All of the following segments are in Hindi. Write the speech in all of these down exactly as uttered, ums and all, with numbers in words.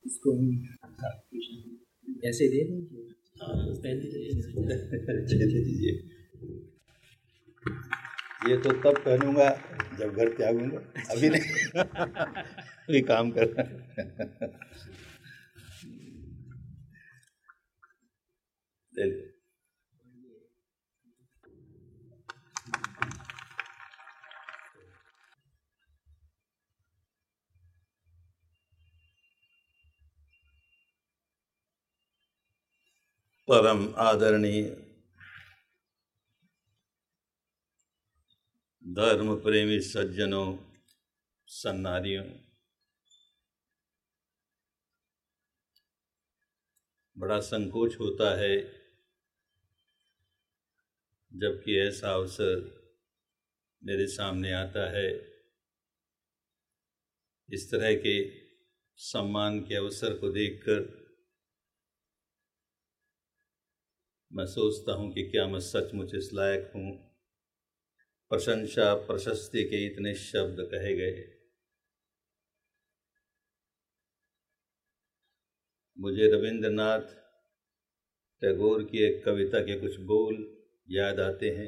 इसको ऐसे दे देंगे। दीजिए, ये तो तब पहनूंगा जब घर त्यागूंगा, अभी नहीं। अभी काम कर रहा है। ले लो। परम आदरणीय धर्म प्रेमी सज्जनों, सन्नारियों, बड़ा संकोच होता है जबकि ऐसा अवसर मेरे सामने आता है। इस तरह के सम्मान के अवसर को देखकर मैं सोचता हूँ कि क्या मैं सचमुच इस लायक हूँ। प्रशंसा प्रशस्ति के इतने शब्द कहे गए। मुझे रविंद्रनाथ टैगोर की एक कविता के कुछ बोल याद आते हैं।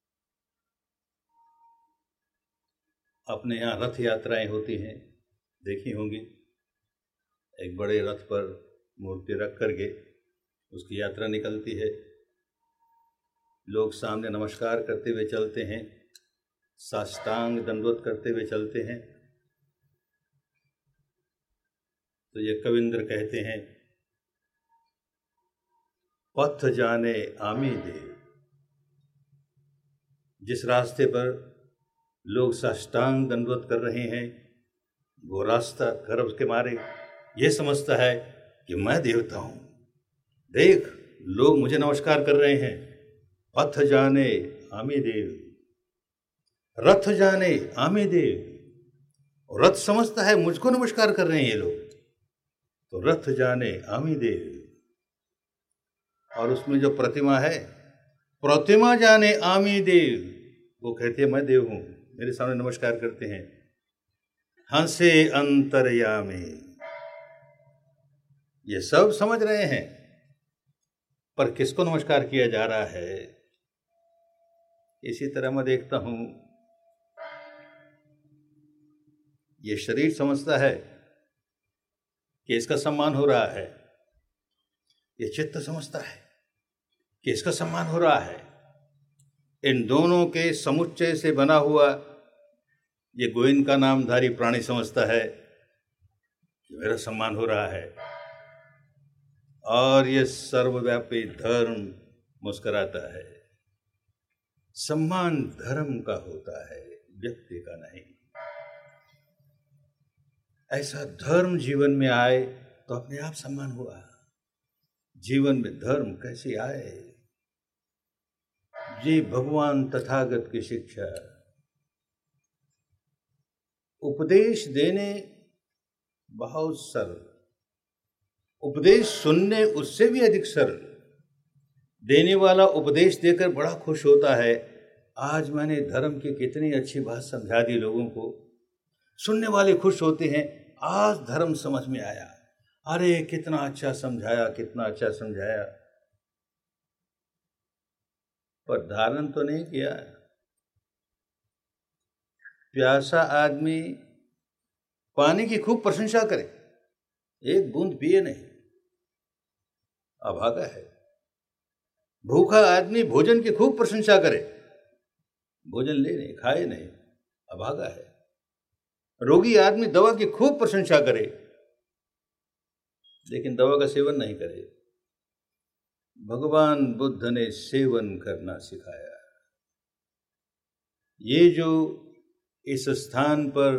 अपने यहाँ रथ यात्राएं होती हैं, देखी होंगी। एक बड़े रथ पर मूर्ति रख करके उसकी यात्रा निकलती है। लोग सामने नमस्कार करते हुए चलते हैं, साष्टांग दंडवत करते हुए चलते हैं। तो ये कविंद्र कहते हैं, पथ जाने आमी देव। जिस रास्ते पर लोग साष्टांग दंडवत कर रहे हैं, वो रास्ता गर्व के मारे ये समझता है कि मैं देवता हूं। देख, लोग मुझे नमस्कार कर रहे हैं। पथ जाने आमी देव, रथ जाने आमी देव। रथ समझता है मुझको नमस्कार कर रहे हैं ये लोग, तो रथ जाने आमी देव। और उसमें जो प्रतिमा है, प्रतिमा जाने आमी देव, वो कहते हैं मैं देव हूं, मेरे सामने नमस्कार करते हैं। हंसे अंतर्यामी, ये सब समझ रहे हैं, पर किसको नमस्कार किया जा रहा है। इसी तरह मैं देखता हूं, ये शरीर समझता है कि इसका सम्मान हो रहा है, ये चित्त समझता है कि इसका सम्मान हो रहा है। इन दोनों के समुच्चय से बना हुआ ये गोविंद का नामधारी प्राणी समझता है कि मेरा सम्मान हो रहा है। और ये सर्वव्यापी धर्म मुस्कुराता है। सम्मान धर्म का होता है, व्यक्ति का नहीं। ऐसा धर्म जीवन में आए तो अपने आप सम्मान हुआ। जीवन में धर्म कैसे आए, ये भगवान तथागत की शिक्षा। उपदेश देने बहुत सरल, उपदेश सुनने उससे भी अधिक सरल। देने वाला उपदेश देकर बड़ा खुश होता है, आज मैंने धर्म की कितनी अच्छी बात समझा दी लोगों को। सुनने वाले खुश होते हैं, आज धर्म समझ में आया, अरे कितना अच्छा समझाया, कितना अच्छा समझाया। पर धारण तो नहीं किया। प्यासा आदमी पानी की खूब प्रशंसा करे, एक बूंद पिए नहीं, अभागा है। भूखा आदमी भोजन की खूब प्रशंसा करे, भोजन ले नहीं, खाए नहीं, अभागा है। रोगी आदमी दवा की खूब प्रशंसा करे, लेकिन दवा का सेवन नहीं करे। भगवान बुद्ध ने सेवन करना सिखाया। ये जो इस स्थान पर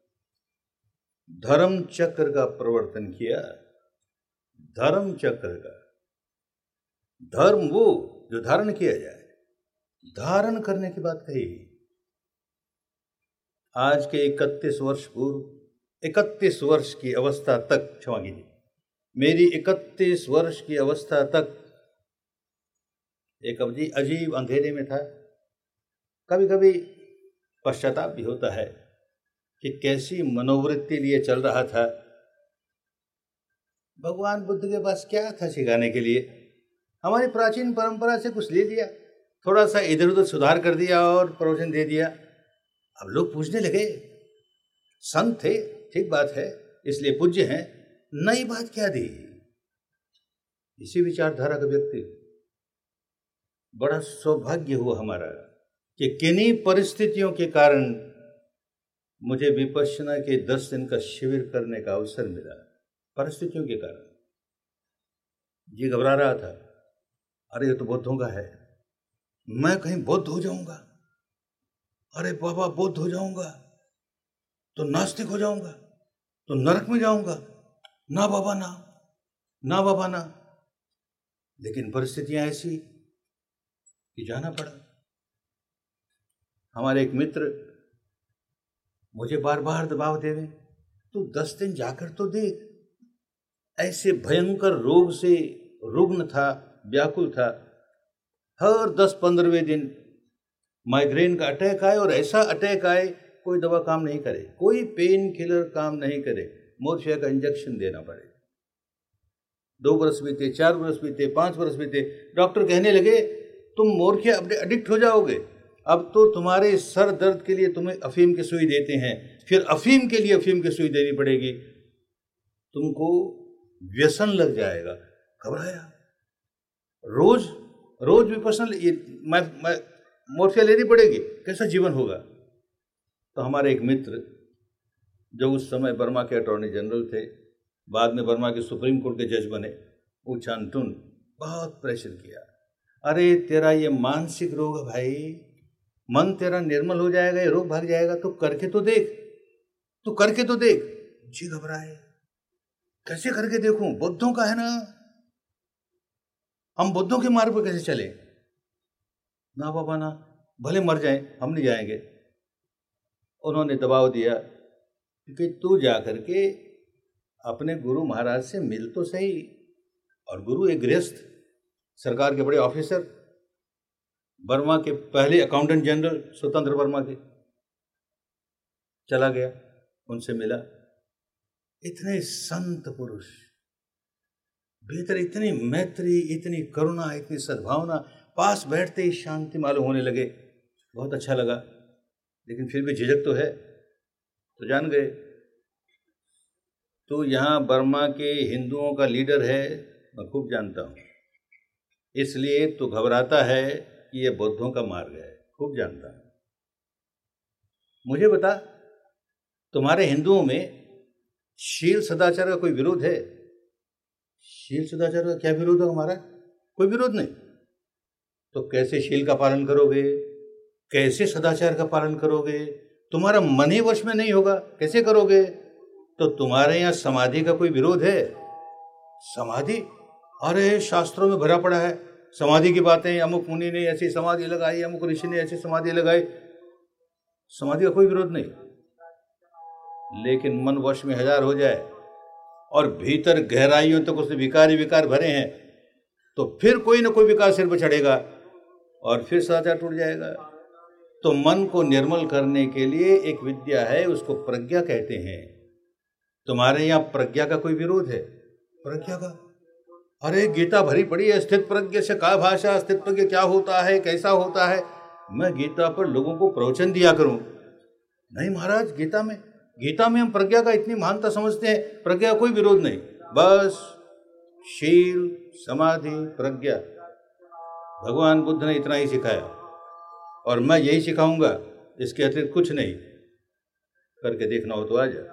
धर्म चक्र का प्रवर्तन किया, धर्म चक्र का, धर्म वो जो धारण किया जाए, धारण करने की बात कही। आज के इकतीस वर्ष पूर्व, इकतीस वर्ष की अवस्था तक, क्षमा कीजिए, मेरी इकतीस वर्ष की अवस्था तक एक अजीब अजीब अंधेरे में था। कभी कभी पश्चाताप भी होता है कि कैसी मनोवृत्ति लिए चल रहा था। भगवान बुद्ध के पास क्या था सिखाने के लिए? हमारी प्राचीन परंपरा से कुछ ले लिया, थोड़ा सा इधर उधर सुधार कर दिया और प्रवचन दे दिया। अब लोग पूछने लगे, संत थे, ठीक बात है, इसलिए पूज्य हैं, नई बात क्या दी? इसी विचारधारा का व्यक्ति, बड़ा सौभाग्य हुआ हमारा कि किन्हीं परिस्थितियों के कारण मुझे विपश्यना के दस दिन का शिविर करने का अवसर मिला। परिस्थितियों के कारण जी घबरा रहा था, अरे ये तो बुद्धों का है, मैं कहीं बुद्ध हो जाऊंगा, अरे बाबा बुद्ध हो जाऊंगा तो नास्तिक हो जाऊंगा, तो नरक में जाऊंगा, ना बाबा ना, ना बाबा ना। लेकिन परिस्थितियां ऐसी कि जाना पड़ा। हमारे एक मित्र मुझे बार बार दबाव देवे, तू दस दिन जाकर तो देख। ऐसे भयंकर रोग से रुग्ण था, व्याकुल था। हर दस पंद्रहवें दिन माइग्रेन का अटैक आए, और ऐसा अटैक आए कोई दवा काम नहीं करे, कोई पेन किलर काम नहीं करे, मोर्फिया का इंजेक्शन देना पड़े। दो बरस बीते, चार बरस बीते, पांच बरस बीते, डॉक्टर कहने लगे तुम मोर्फिया एडिक्ट हो जाओगे, अब तो तुम्हारे सर दर्द के लिए तुम्हें अफीम की सुई देते हैं, फिर अफीम के लिए अफीम की सुई देनी पड़ेगी, तुमको व्यसन लग जाएगा। घबराया, रोज रोज विपश्यना मोर्फिया लेनी पड़ेगी, कैसा जीवन होगा? तो हमारे एक मित्र जो उस समय बर्मा के अटॉर्नी जनरल थे, बाद में बर्मा के सुप्रीम कोर्ट के जज बने, ऊ चांटुन, बहुत प्रेशर किया, अरे तेरा ये मानसिक रोग है भाई, मन तेरा निर्मल हो जाएगा, ये रोग भाग जाएगा, तो करके तो देख, तू करके तो देख। जी घबराए, कैसे करके देखूं? बुद्धों का है ना, हम बुद्धों के मार्ग पर कैसे चले? ना बाबा ना, भले मर जाएं, हम नहीं जाएंगे। उन्होंने दबाव दिया कि तू जा करके अपने गुरु महाराज से मिल तो सही। और गुरु एक गृहस्थ, सरकार के बड़े ऑफिसर, बर्मा के पहले अकाउंटेंट जनरल स्वतंत्र बर्मा के। चला गया, उनसे मिला, इतने संत पुरुष, भीतर इतनी मैत्री, इतनी करुणा, इतनी सद्भावना, पास बैठते ही शांति मालूम होने लगे। बहुत अच्छा लगा, लेकिन फिर भी झिझक तो है। तो जान गए, तो यहाँ बर्मा के हिंदुओं का लीडर है, मैं खूब जानता हूँ, इसलिए तो घबराता है कि ये बुद्धों का मार्ग है, खूब जानता हूँ। मुझे बता, तुम्हारे हिंदुओं में शील सदाचार का कोई विरोध है? शील सदाचार का क्या विरोध है हमारा? कोई विरोध नहीं। तो कैसे शील का पालन करोगे, कैसे सदाचार का पालन करोगे? तुम्हारा मन ही वश में नहीं होगा, कैसे करोगे? तो तुम्हारे यहाँ समाधि का कोई विरोध है? समाधि, अरे शास्त्रों में भरा पड़ा है समाधि की बातें, अमुक मुनि ने ऐसी समाधि लगाई, अमुक ऋषि ने ऐसी समाधि लगाई। समाधि का कोई विरोध नहीं, लेकिन मन वश में हजार हो जाए और भीतर गहराइयों तक उसने विकार ही विकार भरे हैं, तो फिर कोई ना कोई विकार सिर पर चढ़ेगा और फिर सदाचार टूट जाएगा। तो मन को निर्मल करने के लिए एक विद्या है, उसको प्रज्ञा कहते हैं। तुम्हारे यहाँ प्रज्ञा का कोई विरोध है? प्रज्ञा का, अरे गीता भरी पड़ी है, स्थित प्रज्ञ से का भाषा, स्थित प्रज्ञ क्या होता है, कैसा होता है। मैं गीता पर लोगों को प्रवचन दिया करूं? नहीं महाराज, गीता में गीता में हम प्रज्ञा का इतनी महानता समझते हैं, प्रज्ञा कोई विरोध नहीं, बस शील समाधि प्रज्ञा, भगवान बुद्ध ने इतना ही सिखाया और मैं यही सिखाऊंगा, इसके अतिरिक्त कुछ नहीं। करके देखना हो तो आ जा।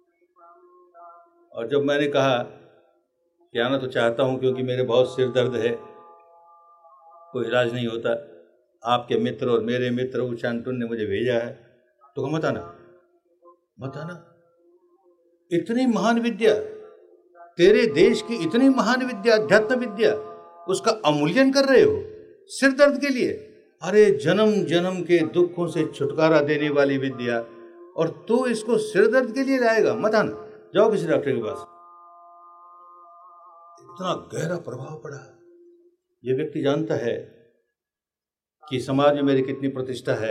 और जब मैंने कहा कि आना तो चाहता हूं क्योंकि मेरे बहुत सिर दर्द है, कोई इलाज नहीं होता, आपके मित्र और मेरे मित्र उचांटुन ने मुझे भेजा है, तो मत आना, मत आना। इतनी महान विद्या, तेरे देश की इतनी महान विद्या, अध्यात्म विद्या, उसका अवमूल्यन कर रहे हो सिर दर्द के लिए। अरे जन्म जन्म के दुखों से छुटकारा देने वाली विद्या, और तू इसको सिर दर्द के लिए लाएगा? मत आना, जाओ किसी डॉक्टर के पास। इतना गहरा प्रभाव पड़ा। यह व्यक्ति जानता है कि समाज में मेरी कितनी प्रतिष्ठा है,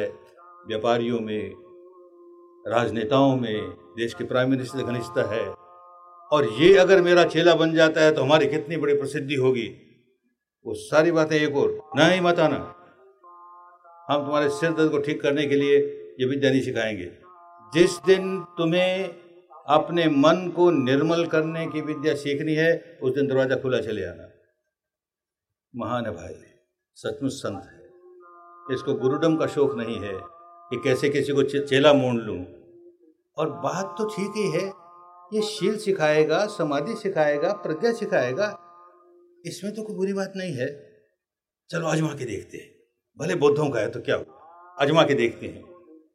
व्यापारियों में, राजनेताओं में, देश के प्राइम मिनिस्टर से घनिष्ठता है, और ये अगर मेरा चेला बन जाता है तो हमारी कितनी बड़ी प्रसिद्धि होगी। वो सारी बातें एक और, नहीं मत आना, हम तुम्हारे सिर दर्द को ठीक करने के लिए ये विद्या नहीं सिखाएंगे। जिस दिन तुम्हें अपने मन को निर्मल करने की विद्या सीखनी है उस दिन दरवाजा खुला चले आना। महान है भाई, सचमुच संत है। इसको गुरुडम का शौक नहीं है कि कैसे किसी को चेला मोड़ लूं। और बात तो ठीक ही है, ये शील सिखाएगा, समाधि सिखाएगा, प्रज्ञा सिखाएगा, इसमें तो कोई बुरी बात नहीं है। चलो आजमा के देखते हैं, भले बौद्धों का है तो क्या हुआ, आजमा के देखते हैं।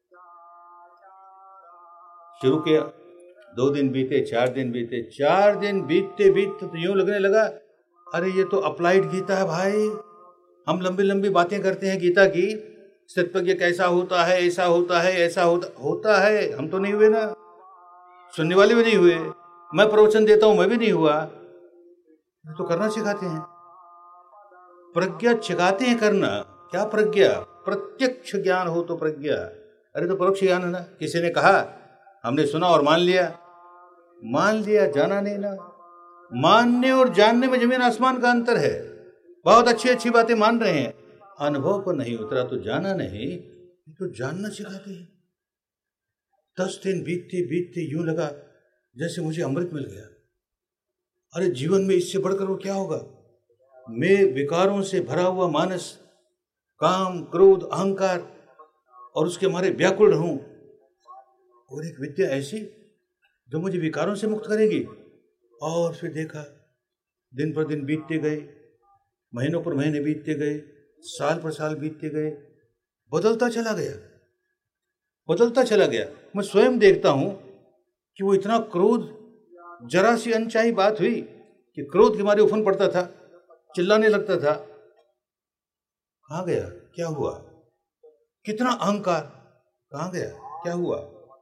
शुरू किया, दो दिन बीते, चार दिन बीते, चार दिन बीतते बीतते तो यूं लगने लगा अरे ये तो अप्लाइड गीता है भाई। हम लंबी लंबी बातें करते हैं गीता की, सत्प्रज्ञ कैसा होता है, ऐसा होता है, ऐसा होता होता है। हम तो नहीं हुए ना, सुनने वाले भी नहीं हुए, मैं प्रवचन देता हूं मैं भी नहीं हुआ। तो करना सिखाते हैं, प्रज्ञा सिखाते हैं करना। क्या प्रज्ञा? प्रत्यक्ष ज्ञान हो तो प्रज्ञा। अरे तो परोक्ष ज्ञान है ना, किसी ने कहा, हमने सुना और मान लिया, मान लिया, जाना नहीं ना। मानने और जानने में जमीन आसमान का अंतर है। बहुत अच्छी अच्छी बातें मान रहे हैं, अनुभव पर नहीं उतरा तो जाना नहीं, तो जानना सिखाते हैं। दस दिन बीतते बीतते यूं लगा जैसे मुझे अमृत मिल गया। अरे जीवन में इससे बढ़कर वो क्या होगा। मैं विकारों से भरा हुआ मानस, काम, क्रोध, अहंकार और उसके मारे व्याकुल रहूं, और एक विद्या ऐसी जो मुझे विकारों से मुक्त करेगी। और फिर देखा, दिन पर दिन बीतते गए, महीनों पर महीने बीतते गए, साल पर साल बीतते गए, बदलता चला गया, बदलता चला गया। मैं स्वयं देखता हूं कि वो इतना क्रोध, जरा सी अनचाही बात हुई कि क्रोध के मारे उफन पड़ता था, चिल्लाने लगता था। कहाँ गया, क्या हुआ? कितना अहंकार, कहाँ गया, क्या हुआ?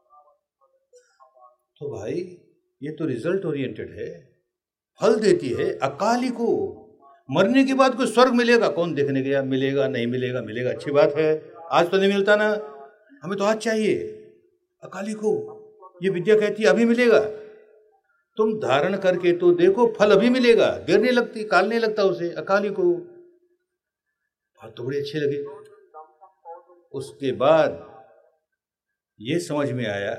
तो भाई ये तो रिजल्ट ओरिएंटेड है, फल देती है। अकाली को मरने के बाद कोई स्वर्ग मिलेगा, कौन देखने गया? मिलेगा, नहीं मिलेगा, मिलेगा, अच्छी बात है। आज तो नहीं मिलता ना, हमें तो आज चाहिए। अकाली को ये विद्या कहती है अभी मिलेगा, तुम धारण करके तो देखो, फल अभी मिलेगा, देर नहीं लगती, काल नहीं लगता उसे। अकाली को बात तो बड़ी अच्छी लगी। उसके बाद ये समझ में आया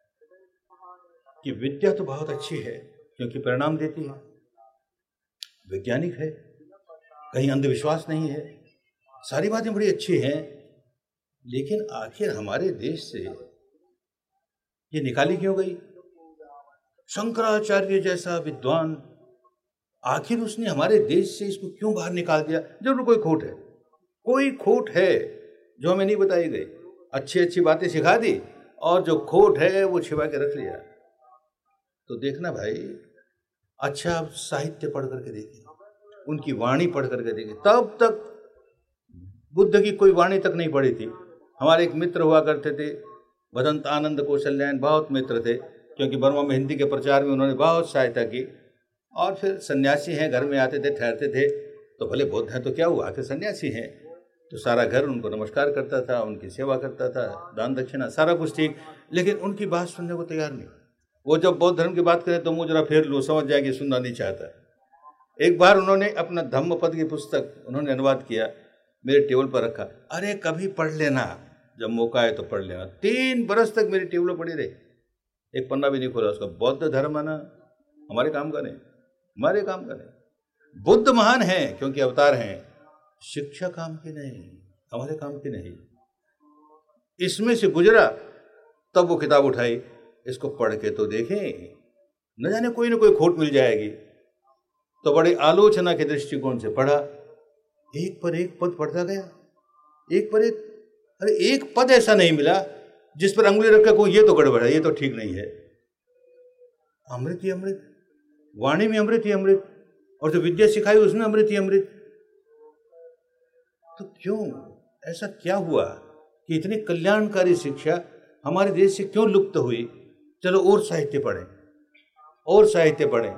कि विद्या तो बहुत अच्छी है क्योंकि परिणाम देती है, वैज्ञानिक है, कहीं अंधविश्वास नहीं है, सारी बातें बड़ी अच्छी हैं। लेकिन आखिर हमारे देश से ये निकाली क्यों गई? शंकराचार्य जैसा विद्वान, आखिर उसने हमारे देश से इसको क्यों बाहर निकाल दिया? जरूर कोई खोट है, कोई खोट है जो हमें नहीं बताई गई। अच्छी अच्छी बातें सिखा दी और जो खोट है वो छिपा के रख लिया। तो देखना भाई, अच्छा आप साहित्य पढ़ करके देखिए, उनकी वाणी पढ़ करके देखिए। तब तक बुद्ध की कोई वाणी तक नहीं पढ़ी थी। हमारे एक मित्र हुआ करते थे, भदंत आनंद कौशल्यायन, बहुत मित्र थे, क्योंकि बर्मा में हिंदी के प्रचार में उन्होंने बहुत सहायता की। और फिर सन्यासी हैं, घर में आते थे, ठहरते थे, तो भले बौद्ध हैं तो क्या हुआ, आखिर सन्यासी हैं, तो सारा घर उनको नमस्कार करता था, उनकी सेवा करता था, दान दक्षिणा सारा कुछ ठीक। लेकिन उनकी बात सुनने को तैयार नहीं। वो जब बौद्ध धर्म की बात करें तो मुझे जरा फेर लो, समझ जाए कि सुनना नहीं चाहता। एक बार उन्होंने अपना धम्मपद की पुस्तक उन्होंने अनुवाद किया, मेरे टेबल पर रखा। अरे कभी पढ़ लेना, जब मौका है तो पढ़ लेना। तीन बरस तक मेरी टेबल पर पड़ी रही, एक पन्ना भी नहीं खोला उसका। बौद्ध धर्म है ना, हमारे काम का नहीं, हमारे काम का नहीं। बुद्ध महान है क्योंकि अवतार हैं, शिक्षा काम की नहीं, हमारे काम की नहीं। इसमें से गुजरा, तब वो किताब उठाई, इसको पढ़ के तो देखें, न जाने कोई ना कोई खोट मिल जाएगी। तो बड़े आलोचना के दृष्टिकोण से पढ़ा, एक पर एक पद पढ़ता गया, एक पर एक। अरे एक पद ऐसा नहीं मिला जिस पर अंगुली रखकर को ये तो गड़बड़ है, ये तो ठीक नहीं है। अमृत ही अमृत, वाणी में अमृत ही अमृत, और जो विद्या सिखाई उसमें अमृत ही अमृत। तो क्यों, ऐसा क्या हुआ कि इतनी कल्याणकारी शिक्षा हमारे देश से क्यों लुप्त हुई? चलो और साहित्य पढ़ें, और साहित्य पढ़ें।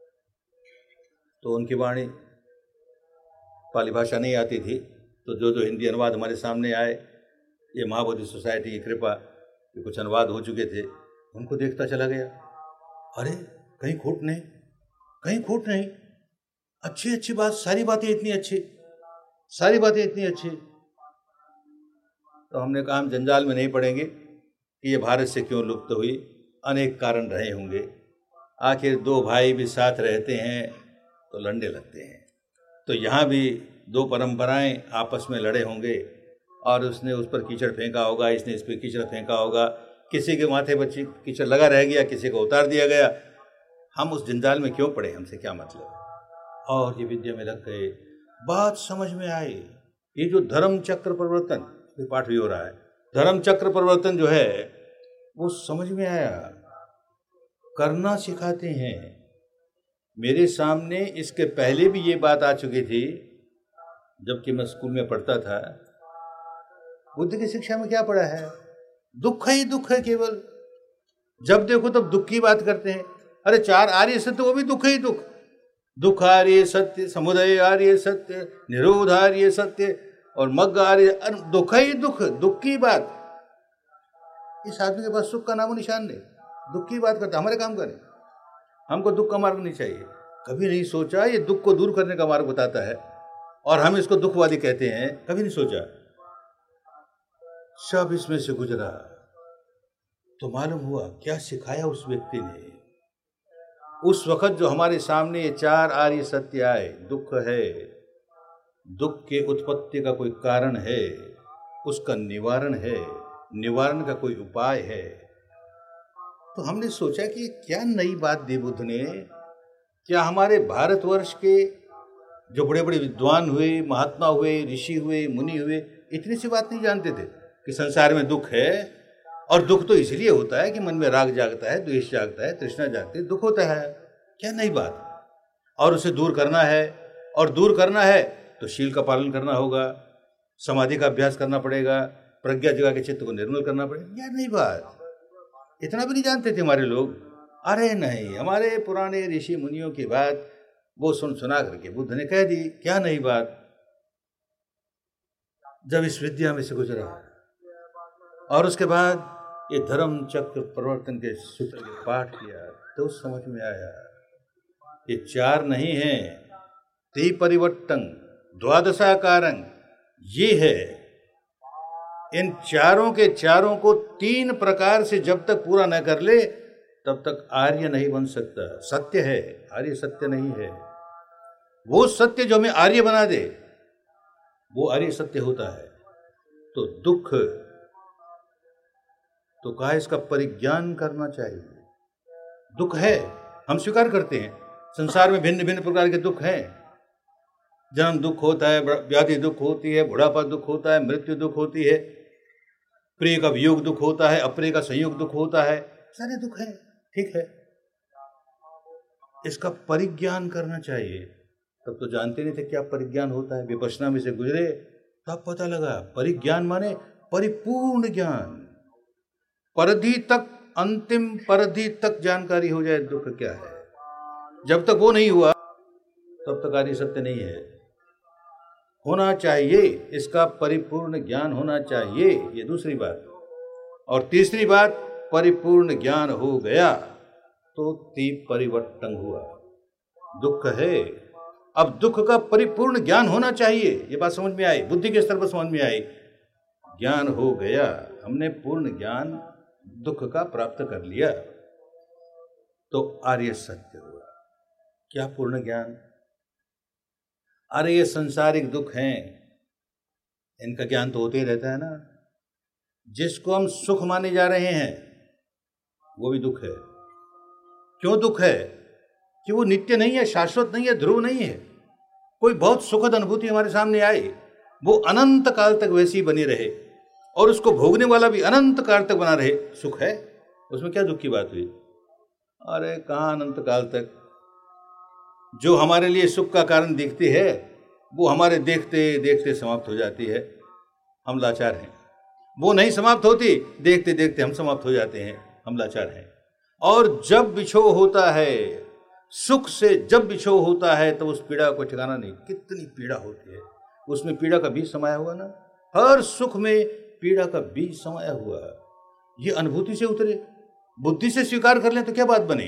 तो उनकी वाणी, पाली भाषा नहीं आती थी, तो जो जो हिंदी अनुवाद हमारे सामने आए, ये महाबोधि सोसाइटी की कृपा कि कुछ अनुवाद हो चुके थे, उनको देखता चला गया। अरे कहीं खोट नहीं, कहीं खोट नहीं, अच्छी अच्छी बात, सारी बातें इतनी अच्छी, सारी बातें इतनी अच्छी। तो हमने कहा हम जंजाल में नहीं पड़ेंगे कि ये भारत से क्यों लुप्त हुई, अनेक कारण रहे होंगे। आखिर दो भाई भी साथ रहते हैं तो लड़ने लगते हैं, तो यहाँ भी दो परंपराएं आपस में लड़े होंगे और उसने उस पर कीचड़ फेंका होगा, इसने इस पर कीचड़ फेंका होगा, किसी के माथे पर कीचड़ लगा रह गया, किसी को उतार दिया गया। हम उस जंजाल में क्यों पड़े, हमसे क्या मतलब। और ये विद्या में लग गए, बात समझ में आई। ये जो धर्म चक्र परिवर्तन, ये पाठ भी हो रहा है, धर्म चक्र परिवर्तन जो है वो समझ में आया, करना सिखाते हैं। मेरे सामने इसके पहले भी ये बात आ चुकी थी, जबकि मैं स्कूल में पढ़ता था। बुद्ध की शिक्षा में क्या पढ़ा है, दुख ही दुख है केवल, जब देखो तब दुख की बात करते हैं। अरे चार आर्य सत्य, वो भी दुख ही दुख, दुख आर्य सत्य, समुदय आर्य सत्य, निरोध आर्य सत्य और मग्ग आर्य, दुख ही दुख, दुख की बात। इस आदमी के पास सुख का नामो निशान नहीं, दुख की बात करता। हमारे काम करें, हमको दुख का मार्ग नहीं चाहिए। कभी नहीं सोचा ये दुख को दूर करने का मार्ग बताता है और हम इसको दुखवादी कहते हैं, कभी नहीं सोचा। सब इसमें से गुजरा तो मालूम हुआ क्या सिखाया उस व्यक्ति ने। उस वक्त जो हमारे सामने ये चार आर्य सत्य आए, दुख है, दुख के उत्पत्ति का कोई कारण है, उसका निवारण है, निवारण का कोई उपाय है, तो हमने सोचा कि क्या नई बात दी बुद्ध ने। क्या हमारे भारतवर्ष के जो बड़े बड़े विद्वान हुए, महात्मा हुए, ऋषि हुए, मुनि हुए, इतनी सी बात नहीं जानते थे कि संसार में दुख है। और दुख तो इसलिए होता है कि मन में राग जागता है, द्वेष जागता है, तृष्णा जागती है, दुख होता है। क्या नई बात, और उसे दूर करना है, और दूर करना है तो शील का पालन करना होगा, समाधि का अभ्यास करना पड़ेगा, प्रज्ञा जगा के चित्त को निर्मल करना पड़ेगा। क्या नई बात, इतना भी नहीं जानते थे हमारे लोग। अरे नहीं, हमारे पुराने ऋषि मुनियों की बात वो सुन सुना करके बुद्ध ने कह दी, क्या नई बात। जब इस विद्या में से गुजरा और उसके बाद ये धर्म चक्र परिवर्तन के सूत्र के पाठ किया, तो समझ में आया ये चार नहीं है, ते परिवर्तन द्वादशाकारं, ये है। इन चारों के चारों को तीन प्रकार से जब तक पूरा न कर ले तब तक आर्य नहीं बन सकता। सत्य है, आर्य सत्य नहीं है। वो सत्य जो हमें आर्य बना दे वो आर्य सत्य होता है। तो दुख तो कहा इसका परिज्ञान करना चाहिए। दुख है, हम स्वीकार करते हैं, संसार में भिन्न भिन्न प्रकार के दुख हैं। जन्म दुख होता है, व्याधि दुख होती है, बुढ़ापा दुख होता है, मृत्यु दुख होती है, प्रिय का वियोग दुख होता है, अप्रिय का संयोग दुख होता है, सारे दुख हैं, ठीक है। इसका परिज्ञान करना चाहिए। तब तो जानते नहीं थे क्या परिज्ञान होता है, विपश्यना में से गुजरे तब पता लगा। परिज्ञान माने परिपूर्ण ज्ञान, परधि तक, अंतिम परधि तक जानकारी हो जाए दुख क्या है। जब तक वो नहीं हुआ तब तक आर्य सत्य नहीं है। होना चाहिए, इसका परिपूर्ण ज्ञान होना चाहिए, ये दूसरी बात। और तीसरी बात, परिपूर्ण ज्ञान हो गया तो ती परिवर्तन हुआ। दुख है, अब दुख का परिपूर्ण ज्ञान होना चाहिए, ये बात समझ में आई, बुद्धि के स्तर पर समझ में आई। ज्ञान हो गया, हमने पूर्ण ज्ञान दुख का प्राप्त कर लिया तो आर्य सत्य हुआ। क्या पूर्ण ज्ञान? अरे ये संसारिक दुख हैं, इनका ज्ञान तो होते ही रहता है ना। जिसको हम सुख माने जा रहे हैं वो भी दुख है। क्यों दुख है? कि वो नित्य नहीं है, शाश्वत नहीं है, ध्रुव नहीं है। कोई बहुत सुखद अनुभूति हमारे सामने आई, वो अनंत काल तक वैसी बनी रहे और उसको भोगने वाला भी अनंत काल तक बना रहे, सुख है। उसमें क्या दुख की बात हुई? अरे कहाँ अनंत काल तक? जो हमारे लिए सुख का कारण दिखती है वो हमारे देखते देखते समाप्त हो जाती है, हम लाचार हैं। वो नहीं समाप्त होती, देखते देखते हम समाप्त हो जाते हैं, हम लाचार हैं। और जब बिछोह होता है, सुख से जब बिछोह होता है तो उस पीड़ा को ठिकाना नहीं। कितनी पीड़ा होती है, उसमें पीड़ा का बीज समाया हुआ ना। हर सुख में पीड़ा का बीज समाया हुआ। ये अनुभूति से उतरे, बुद्धि से स्वीकार कर लें तो क्या बात बने।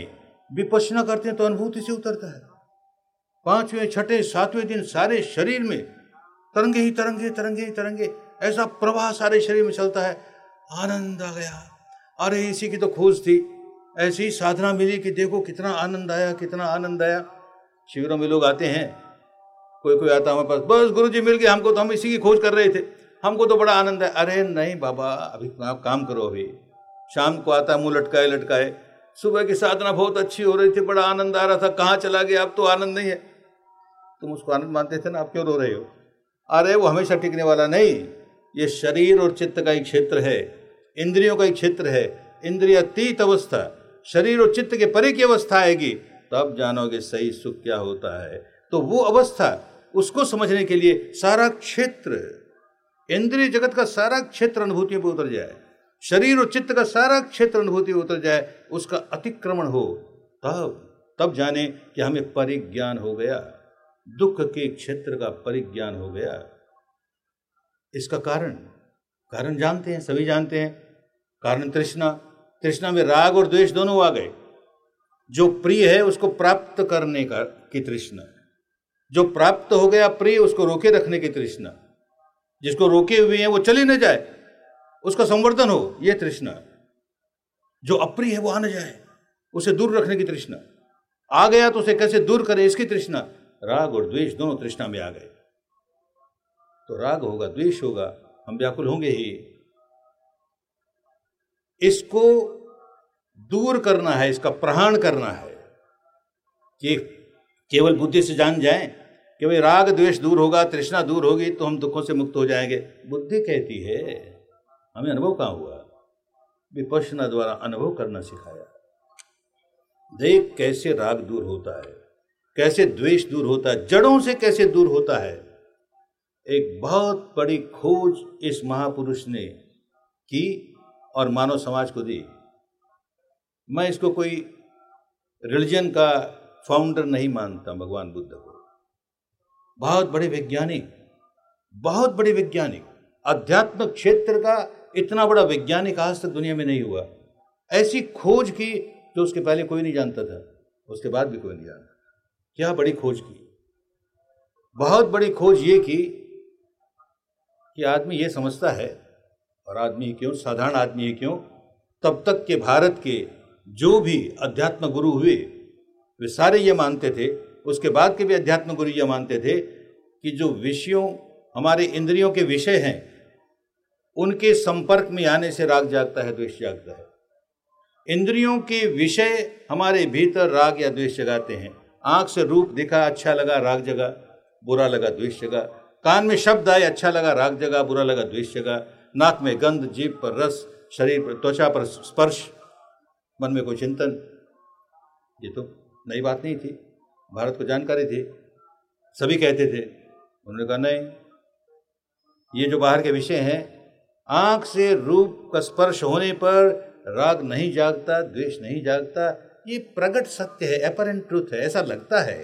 विपश्यना करते हैं तो अनुभूति से उतरता है। पांचवें छठे सातवें दिन सारे शरीर में तरंगे ही तरंगे तरंगे ही तरंगे, ऐसा प्रवाह सारे शरीर में चलता है। आनंद आ गया। अरे इसी की तो खोज थी, ऐसी ही साधना मिली कि देखो कितना आनंद आया, कितना आनंद आया। शिविरों में लोग आते हैं, कोई कोई आता हमारे पास, बस गुरुजी मिल गए हमको, तो हम इसी की खोज कर रहे थे, हमको तो बड़ा आनंद है। अरे नहीं बाबा, अभी आप काम करो। अभी शाम को आता मुंह लटकाए लटकाए, सुबह की साधना बहुत अच्छी हो रही थी, बड़ा आनंद आ रहा था, कहाँ चला गया, अब तो आनंद नहीं है। तुम उसको आनंद मानते थे ना, आप क्यों रो रहे हो? अरे वो हमेशा टिकने वाला नहीं, ये शरीर और चित्त का एक क्षेत्र है, इंद्रियों का एक क्षेत्र है। इंद्रियातीत अवस्था, शरीर और चित्त के परे की अवस्था आएगी, तब जानोगे सही सुख क्या होता है। तो वो अवस्था, उसको समझने के लिए सारा क्षेत्र, इंद्रिय जगत का सारा क्षेत्र अनुभूतियों पर उतर जाए, शरीर और चित्त का सारा क्षेत्र अनुभूति पर उतर जाए, उसका अतिक्रमण हो, तब तब जाने कि हमें परिज्ञान हो गया, दुख के क्षेत्र का परिज्ञान हो गया। इसका कारण कारण जानते हैं, सभी जानते हैं। कारण तृष्णा, तृष्णा में राग और द्वेष दोनों आ गए। जो प्रिय है उसको प्राप्त करने का की तृष्णा, जो प्राप्त हो गया प्रिय उसको रोके रखने की तृष्णा, जिसको रोके हुए हैं वो चली न जाए, उसका संवर्धन हो, ये तृष्णा। जो अप्रिय है वो आ न जाए, उसे दूर रखने की तृष्णा। आ गया तो उसे कैसे दूर करें, इसकी तृष्णा। राग और द्वेष दोनों तृष्णा में आ गए। तो राग होगा, द्वेष होगा, हम व्याकुल होंगे ही। इसको दूर करना है, इसका प्रहाण करना है कि केवल बुद्धि से जान जाएं कि भाई राग द्वेष दूर होगा, तृष्णा दूर होगी तो हम दुखों से मुक्त हो जाएंगे। बुद्धि कहती है, हमें अनुभव कहाँ हुआ? विपश्यना द्वारा अनुभव करना सिखाया। देख कैसे राग दूर होता है, कैसे द्वेष दूर होता है, जड़ों से कैसे दूर होता है। एक बहुत बड़ी खोज इस महापुरुष ने की और मानव समाज को दी। मैं इसको कोई रिलीजन का फाउंडर नहीं मानता भगवान बुद्ध को। बहुत बड़े वैज्ञानिक, बहुत बड़े वैज्ञानिक, अध्यात्म क्षेत्र का इतना बड़ा वैज्ञानिक आज तक दुनिया में नहीं हुआ। ऐसी खोज की जो उसके पहले कोई नहीं जानता था, उसके बाद भी कोई नहीं जानता। क्या बड़ी खोज की, बहुत बड़ी खोज ये की कि आदमी ये समझता है, और आदमी क्यों, साधारण आदमी क्यों, तब तक के भारत के जो भी अध्यात्म गुरु हुए वे सारे ये मानते थे, उसके बाद के भी अध्यात्म गुरु ये मानते थे कि जो विषयों, हमारे इंद्रियों के विषय हैं, उनके संपर्क में आने से राग जागता है, द्वेष जागता है। इंद्रियों के विषय हमारे भीतर राग या द्वेष जगाते हैं। आंख से रूप दिखा, अच्छा लगा, राग जगा, बुरा लगा, द्वेष जगा। कान में शब्द आए, अच्छा लगा, राग जगा, बुरा लगा, द्वेष जगा। नाक में गंध, जीभ पर रस, शरीर पर, त्वचा पर स्पर्श, मन में कोई चिंतन। ये तो नई बात नहीं थी, भारत को जानकारी थी, सभी कहते थे। उन्होंने कहा नहीं, ये जो बाहर के विषय हैं, आंख से रूप का स्पर्श होने पर राग नहीं जागता, द्वेष नहीं जागता, ये प्रकट सत्य है, एपरेंट ट्रूथ है, ऐसा लगता है।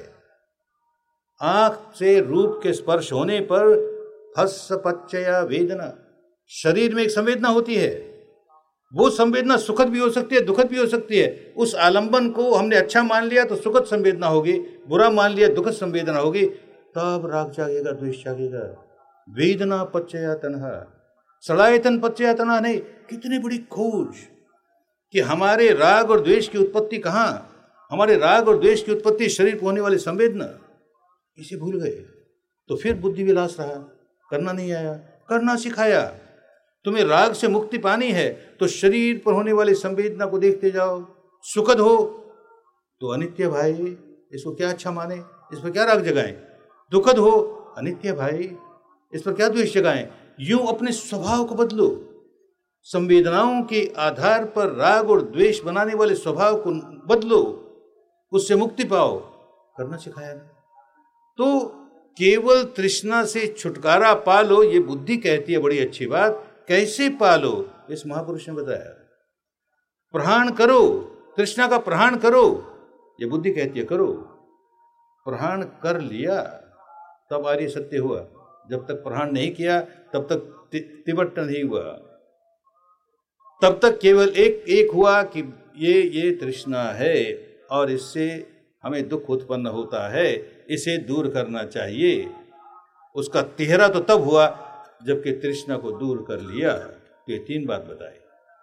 आंख से रूप के स्पर्श होने पर हस्स पच्चया वेदना, शरीर में एक संवेदना होती है। वो संवेदना सुखद भी हो सकती है, दुखद भी हो सकती है। उस आलंबन को हमने अच्छा मान लिया तो सुखद संवेदना होगी, बुरा मान लिया दुखद संवेदना होगी, तब राग जागेगा, द्वेष जागेगा। वेदना पच्चया तन्हा, सड़ायतन पच्चया तन्हा नहीं। कितनी बड़ी खोज कि हमारे राग और द्वेष की उत्पत्ति कहाँ, हमारे राग और द्वेष की उत्पत्ति शरीर को होने वाली संवेदना, इसे भूल गए। तो फिर बुद्धि विलास रहा, करना नहीं आया, करना सिखाया। तुम्हें राग से मुक्ति पानी है तो शरीर पर होने वाली संवेदना को देखते जाओ। सुखद हो तो अनित्य भाई, इसको क्या अच्छा माने, इस पर क्या राग जगाएं। दुखद हो, अनित्य भाई, इस पर क्या द्वेष जगाएं। यूं अपने स्वभाव को बदलो, संवेदनाओं के आधार पर राग और द्वेष बनाने वाले स्वभाव को बदलो, उससे मुक्ति पाओ। करना सिखाया ना। तो केवल तृष्णा से छुटकारा पालो, ये बुद्धि कहती है, बड़ी अच्छी बात। कैसे पालो, इस महापुरुष ने बताया। प्रहाण करो, तृष्णा का प्रहाण करो, ये बुद्धि कहती है करो। प्रहाण कर लिया तब आर्य सत्य हुआ, जब तक प्रहाण नहीं किया तब तक तिबट्ट नहीं हुआ। तब तक केवल एक एक हुआ कि ये ये तृष्णा है, और इससे हमें दुख उत्पन्न होता है, इसे दूर करना चाहिए। उसका तिहरा तो तब हुआ जबकि तृष्णा को दूर कर लिया। तो ये तीन बात बताई।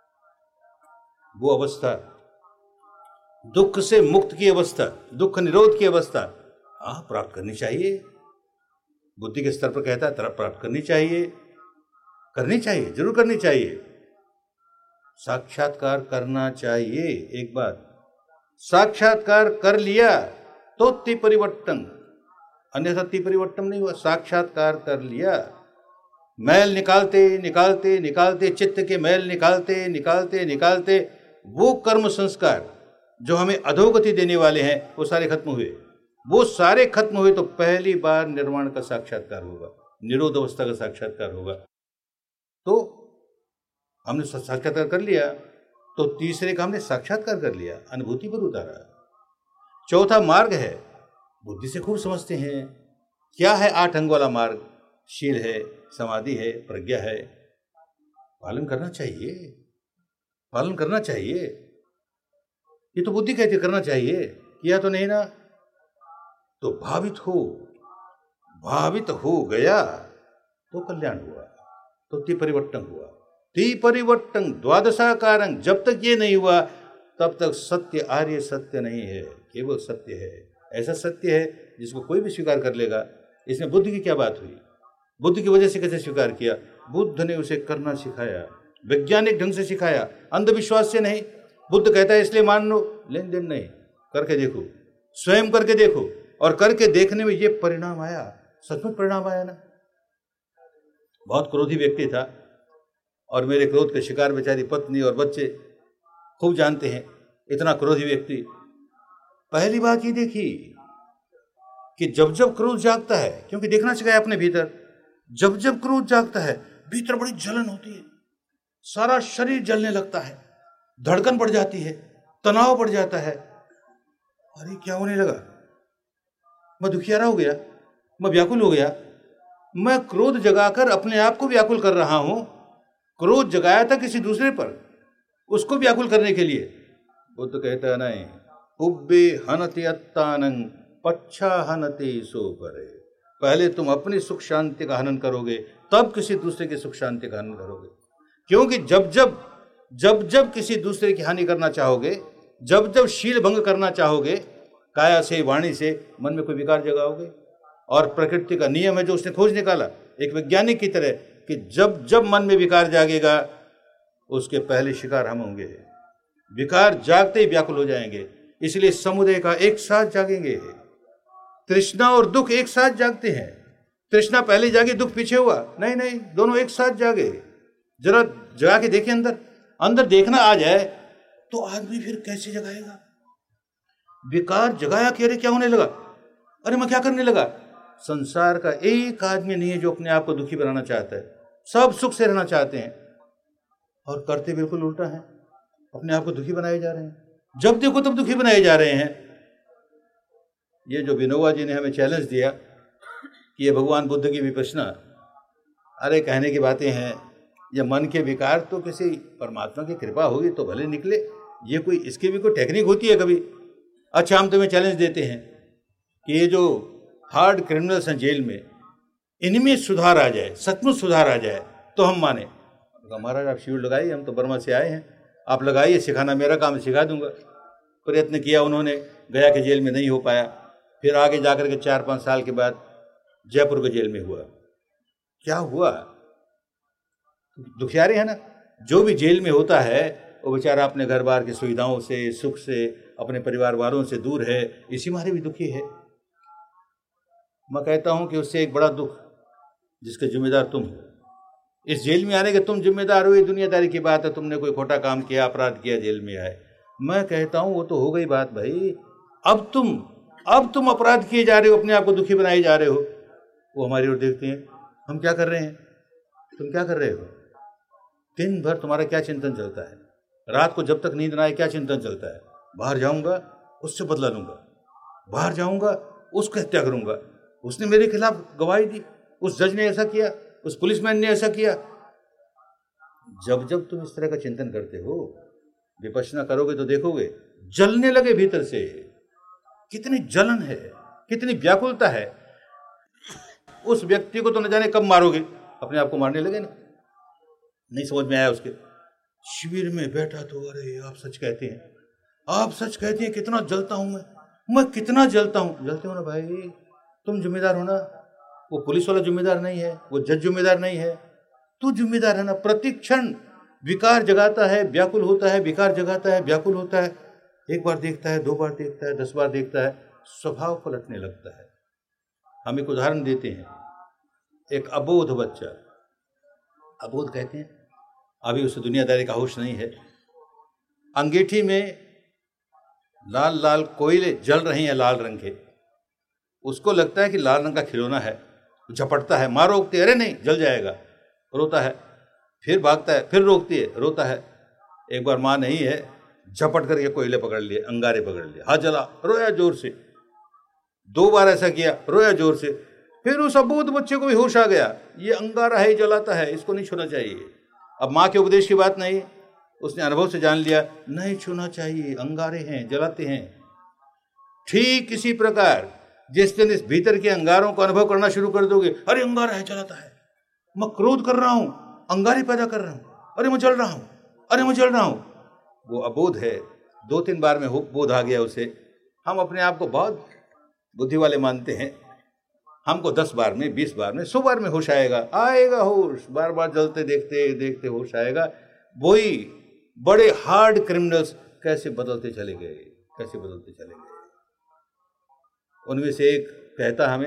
वो अवस्था, दुख से मुक्त की अवस्था, दुख निरोध की अवस्था हाँ प्राप्त करनी चाहिए। बुद्धि के स्तर पर कहता है तरफ प्राप्त करनी चाहिए, करनी चाहिए, जरूर करनी चाहिए। साक्षात्कार करना चाहिए। एक बात, साक्षात्कार कर लिया तो ति परिवर्तन, अन्यथा ति परिवर्तन नहीं हुआ। साक्षात्कार कर लिया, मैल निकालते निकालते निकालते, चित्त के मैल निकालते निकालते निकालते, वो कर्म संस्कार जो हमें अधोगति देने वाले हैं वो सारे खत्म हुए। वो सारे खत्म हुए तो पहली बार निर्वाण का साक्षात्कार होगा, निरोध अवस्था का साक्षात्कार होगा। तो हमने साक्षात्कार कर लिया तो तीसरे का हमने साक्षात्कार कर लिया, अनुभूति पर उतारा। चौथा मार्ग है, बुद्धि से खूब समझते हैं क्या है आठ अंग वाला मार्ग। शील है, समाधि है, प्रज्ञा है। पालन करना चाहिए, पालन करना चाहिए। ये तो बुद्धि कहती करना चाहिए, किया तो नहीं ना। तो भावित हो, भावित हो गया तो कल्याण हुआ, तो ति परिवर्तन हुआ। ति परिवर्तन द्वादशाकारं, जब तक ये नहीं हुआ तब तक सत्य आर्य सत्य नहीं है, केवल सत्य है। ऐसा सत्य है जिसको कोई भी स्वीकार कर लेगा। इसमें बुद्ध की क्या बात हुई? बुद्ध की वजह से कैसे स्वीकार किया? बुद्ध ने उसे करना सिखाया, वैज्ञानिक ढंग से सिखाया, अंधविश्वास से नहीं। बुद्ध कहता है इसलिए मान लो, लेन देन नहीं, करके देखो, स्वयं करके देखो। और करके देखने में ये परिणाम आया, सचमुच परिणाम आया ना। बहुत क्रोधी व्यक्ति था और मेरे क्रोध के शिकार बेचारी पत्नी और बच्चे खूब जानते हैं। इतना क्रोधी व्यक्ति, पहली बात ये देखी कि जब जब क्रोध जागता है, क्योंकि देखना सिखाया अपने भीतर, जब जब क्रोध जागता है भीतर बड़ी जलन होती है, सारा शरीर जलने लगता है, धड़कन बढ़ जाती है, तनाव बढ़ जाता है। अरे क्या होने लगा? मैं दुखियारा हो गया, मैं व्याकुल हो गया। मैं क्रोध जगाकर अपने आप को व्याकुल कर रहा हूं। क्रोध जगाया था किसी दूसरे पर, उसको व्याकुल करने के लिए। बुद्ध कहता है नहीं, उब्बे हनति अत्तानं पच्छा हनति सो परे। पहले तुम अपनी सुख शांति का हनन करोगे, तब किसी दूसरे की सुख शांति का हनन करोगे। क्योंकि जब जब जब जब किसी दूसरे की हानि करना चाहोगे, जब जब शील भंग करना चाहोगे, काया से वाणी से मन में कोई विकार जगाओगे। और प्रकृति का नियम है जो उसने खोज निकाला एक वैज्ञानिक की तरह, कि जब जब मन में विकार जागेगा उसके पहले शिकार हम होंगे। विकार जागते ही व्याकुल हो जाएंगे। इसलिए समुदय का एक साथ जागेंगे। तृष्णा और दुख एक साथ जागते हैं। तृष्णा पहले जागी, दुख पीछे हुआ। नहीं नहीं, दोनों एक साथ जागे। जरा जगा के देखें, अंदर अंदर देखना आ जाए तो आदमी फिर कैसे जगाएगा? विकार जगाया कि अरे क्या होने लगा, अरे मैं क्या करने लगा। संसार का एक आदमी नहीं है जो अपने आप को दुखी बनाना चाहता है। सब सुख से रहना चाहते हैं और करते बिल्कुल उल्टा है, अपने आप को दुखी बनाए जा रहे हैं। जब देखो तब दुखी बनाए जा रहे हैं। ये जो विनोबा जी ने हमें चैलेंज दिया कि ये भगवान बुद्ध की विपश्यना, अरे कहने की बातें हैं। ये मन के विकार तो किसी परमात्मा की कृपा होगी तो भले निकले। ये कोई, इसकी भी कोई टेक्निक होती है कभी? अच्छा, हम तुम्हें चैलेंज देते हैं कि ये जो हार्ड क्रिमिनल्स हैं जेल में, इनमें सुधार आ जाए, सचमुच सुधार आ जाए तो हम माने। महाराज आप शिविर लगाइए, हम तो बर्मा से आए हैं, आप लगाइए, सिखाना मेरा काम, सिखा दूंगा। प्रयत्न किया उन्होंने, गया के जेल में नहीं हो पाया। फिर आगे जाकर के चार पाँच साल के बाद जयपुर के जेल में हुआ। क्या हुआ? दुखियारे है ना। जो भी जेल में होता है वो बेचारा अपने घर बार की सुविधाओं से, सुख से, अपने परिवार वालों से दूर है, इसी मारे भी दुखी है। मैं कहता हूं कि उससे एक बड़ा दुख जिसके जिम्मेदार तुम हो, इस जेल में आने के तुम जिम्मेदार हो, ये दुनियादारी की बात है। तुमने कोई खोटा काम किया, अपराध किया, जेल में आए। मैं कहता हूं वो तो हो गई बात भाई। अब तुम अब तुम अपराध किए जा रहे हो, अपने आप को दुखी बनाए जा रहे हो। वो हमारी ओर देखते हैं, हम क्या कर रहे हैं, तुम क्या कर रहे हो। दिन भर तुम्हारा क्या चिंतन चलता है? रात को जब तक नींद ना आए क्या चिंतन चलता है? बाहर जाऊंगा, उससे बदला लूंगा, बाहर जाऊंगा, उसको हत्या करूंगा, उसने मेरे खिलाफ गवाही दी, उस जज ने ऐसा किया, उस पुलिसमैन ने ऐसा किया। जब जब तुम इस तरह का चिंतन करते हो, विपश्यना करोगे तो देखोगे जलने लगे भीतर से। कितनी जलन है, कितनी व्याकुलता है। उस व्यक्ति को तो न जाने कब मारोगे, अपने आप को मारने लगे ना, नहीं समझ में आया उसके। शिविर में बैठा तो अरे आप सच कहते हैं, आप सच कहते हैं, कितना जलता हूं मैं मैं कितना जलता हूं। जलते हो ना भाई, तुम जिम्मेदार हो ना, वो पुलिस वाला जिम्मेदार नहीं है, वो जज जिम्मेदार नहीं है, तू जिम्मेदार है ना। प्रतिक्षण विकार जगाता है, व्याकुल होता है, विकार जगाता है, व्याकुल होता है। एक बार देखता है, दो बार देखता है, दस बार देखता है, स्वभाव पलटने लगता है। हम एक उदाहरण देते हैं, एक अबोध बच्चा, अबोध कहते हैं, अभी उसे दुनियादारी का होश नहीं है, अंगीठी में लाल लाल कोयले जल रही हैं, लाल रंग के। उसको लगता है कि लाल रंग का खिलौना है, झपटता है, माँ रोकती है, अरे नहीं जल जाएगा, रोता है, फिर भागता है, फिर रोकती है, रोता है। एक बार माँ नहीं है, झपट करके कोयले पकड़ लिए, अंगारे पकड़ लिए, हाथ जला, रोया जोर से। दो बार ऐसा किया, रोया जोर से। फिर उस अबोध बच्चे को भी होश आ गया, ये अंगारा है, जलाता है, इसको नहीं छूना चाहिए। अब माँ के उपदेश की बात नहीं, उसने अनुभव से जान लिया, नहीं छूना चाहिए, अंगारे हैं, जलाते हैं। ठीक इसी प्रकार जिस दिन इस भीतर के अंगारों को अनुभव करना शुरू कर दोगे, अरे अंगारा है, जलाता है, मैं क्रोध कर रहा हूं, अंगारे पैदा कर रहा हूं, अरे मैं जल रहा हूं, अरे मैं जल रहा हूं, वो अबोध है। दो तीन बार में बोध आ गया उसे। हम अपने आप को बहुत बुद्धि वाले मानते हैं, हमको दस बार में, बीस बार में, सौ बार में होश आएगा, आएगा होश, बार बार जलते देखते देखते होश आएगा। वही बड़े हार्ड क्रिमिनल्स कैसे बदलते चले गए, कैसे बदलते चले गए। उनमें से एक कहता हमें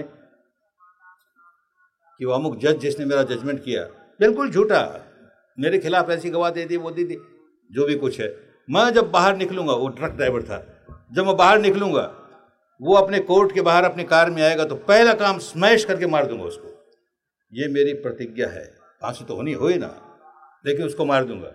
कि वो अमुक जज जिसने मेरा जजमेंट किया, बिल्कुल झूठा, मेरे खिलाफ ऐसी गवाह दे दी, वो दी थी, जो भी कुछ है, मैं जब बाहर निकलूंगा, वो ट्रक ड्राइवर था, जब मैं बाहर निकलूंगा, वो अपने कोर्ट के बाहर अपनी कार में आएगा तो पहला काम स्मैश करके मार दूंगा उसको। ये मेरी प्रतिज्ञा है, फांसी तो होनी हो ही ना, लेकिन उसको मार दूंगा।